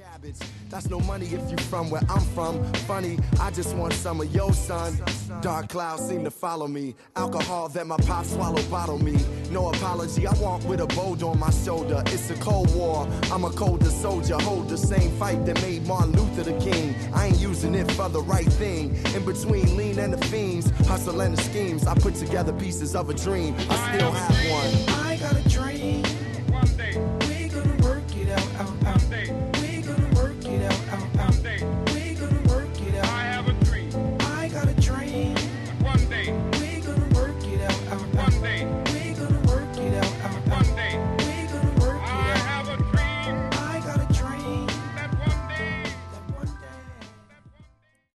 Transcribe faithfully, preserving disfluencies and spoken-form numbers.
That's no money if you from where I'm from. Funny, I just want some of your son. Dark clouds seem to follow me. Alcohol that my pop swallow bottle me. No apology, I walk with a boulder on my shoulder. It's a cold war, I'm a colder soldier. Hold the same fight that made Martin Luther the king. I ain't using it for the right thing. In between lean and the fiends, hustle and the schemes, I put together pieces of a dream. I still have one. I got a dream.